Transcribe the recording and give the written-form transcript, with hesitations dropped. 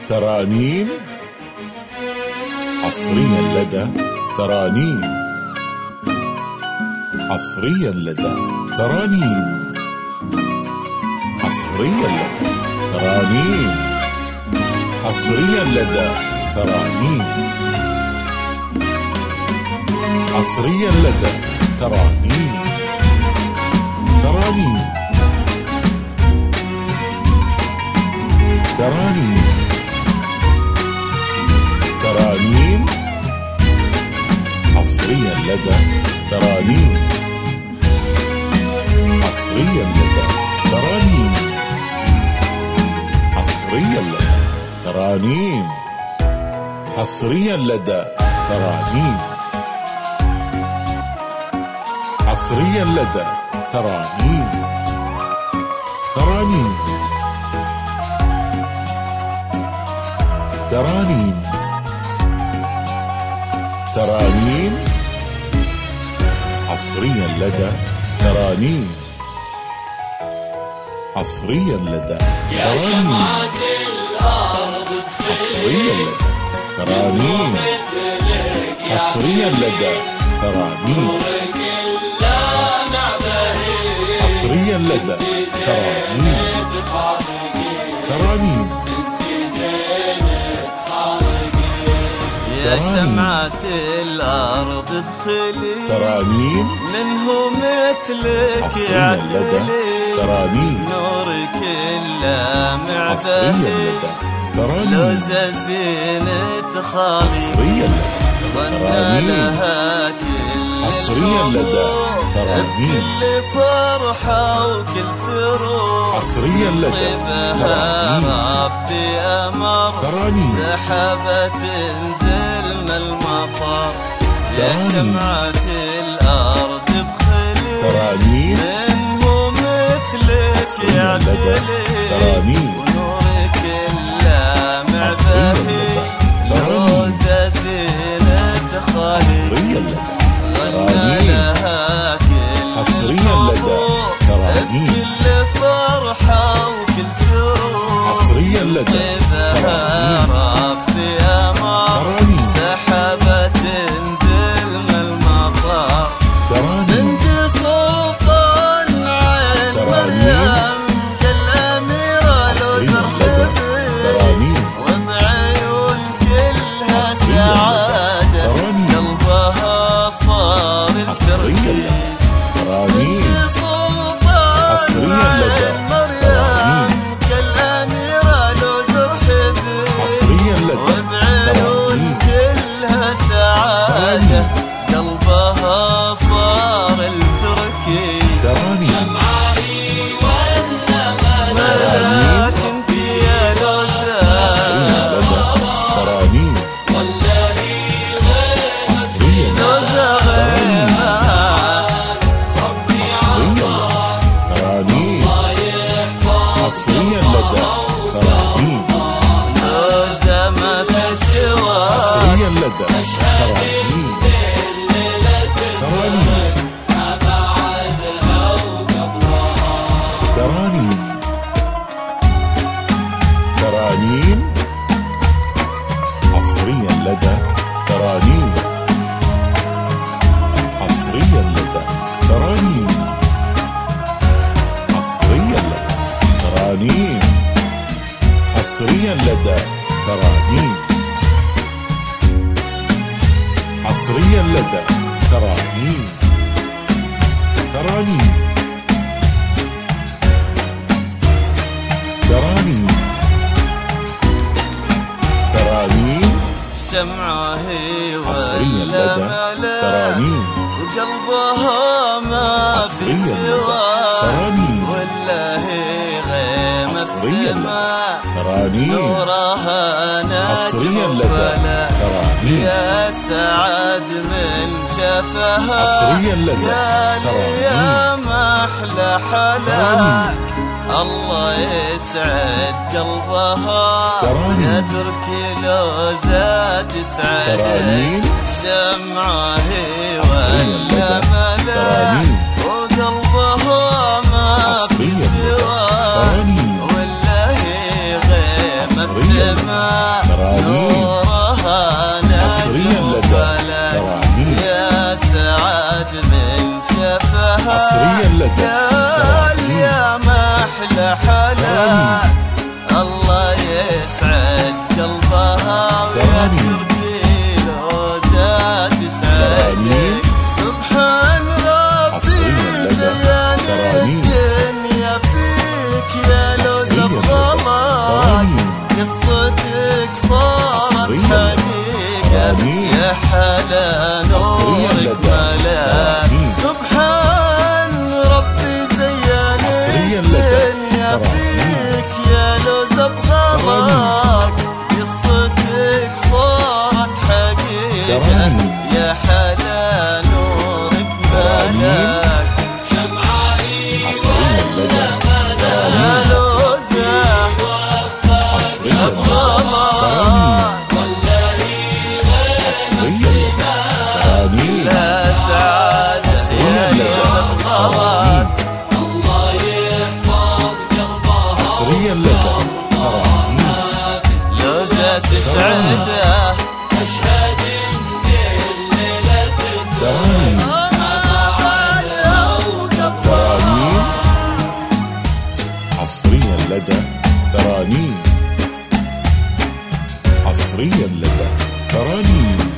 ترانيم حصريا لدى ترانيم، حصريا لدى ترانيم، حصريا لدى ترانيم، حصريا لدى ترانيم، حصريا لدى ترانيم، ترانيم، ترانيم، ترانيم، حصريا لدى ترانيم، حصريا لدى ترانيم، حصريا لدى ترانيم، حصريا لدى ترانيم، حصريا لدى ترانيم، ترانيم، ترانيم، ترانيم، حصريا لدى ترانيم، حصريا لدى ترانيم، حصريا لدى ترانيم، حصريا لدى ترانيم، حصريا لدى ترانيم، ترانيم، يا شمعة الأرض ادخلي ترانيم، منه مثلك حصريا لدى ترانيم، نورك اللامع حصريا لدى ترانيم، لوزة زينة خالي حصريا لدى ترانيم، لها كل حصريا لدى ترانيم، كل فرحة وكل سرور حصريا لدى ترانيم، ربي أمر ترانيم، سحبة تنزل من المطر يا ترانيم، شمعة الأرض ادخلي ترانيم، منه مثلك حصريا لدى ترانيم، ونورك اللامع حصريا بهي لدى ترانيم، روزة زينة خالي حصريا لدى غنى ترانيم، لها كل حصريا لدى ترانيم، كل فرحة وكل سرور حصريا لدى بها ترانيم، ربي أمر ترانيم، سحبة تنزل من المطر ترانيم، بنت سلطان عين مريم كالأميرة لوزر حصريا لدى ترانيم، وبعيون كلها حصريا سعادة لدى ترانيم، قلبها صار حصريا لدى ترانيم، حصريا لدى مريم كالأميرة لوزر حبي حصريا لدى وبعيون ترانيم، كلها سعادة قلبها صار التركي ترانيم، ملاك انت يا لوزة حصريا لدى ترانيم، حصريا لدى لوزة ترانيم، غيرها حصريا لدى ترانيم، لوزة ما في سوى حصريا لدى ترانيم، ترانيم، ترانيم، ترانيم، حصريا لدى ترانيم، حصريا لدى ترانيم، حصريا لدى ترانيم، حصريا لدى ترانيم، حصريا لدى ترانيم، ترانيم، ترانيم، ترانيم، شمعة هي حصريا لدى ترانيم، وقلبها ما حصريا في لدى سوى ترانيم، ولا هي غيمة حصريا لدى السماء ترانيم، نورها حصريا نجم لدى فلا ترانيم، يا سعد من شافها حصريا لدى يا ترانيم، يا ما أحلى حلاك الله يسعد قلبها ترانيم، يا تركي لوزة تسعد ترانيم، شمعة هي حصريا لدى ولا ملاك ترانيم، وقلبها ما في حصريا لدى سوى ترانيم، ولا هي غيمة السماء نورها حصريا لدى ترانيم يا سعد من شفها حصريا لدى قال يا محلى حلا الله يسعد قلبها ويكتب لوزات سعدك سبحان ربي زين الدنيا فيك يا لوز بغلاك قصتك صارت حقيقة يا حلا نورك ملاك سبحان ربي زين الدنيا فيك يا لوز بغلاك قصتك صارت حقيقة يا حلا نورك ملاك حصريا لدى يا لوزة حصريا لدى حصريا لدى ترانيم يا سعد حصريا لدى ترانيم حصريا لدى ترانيم لوزة تسعده ترانيم ترانيم حصريا لدى ترانيم حصريا لدى ترانيم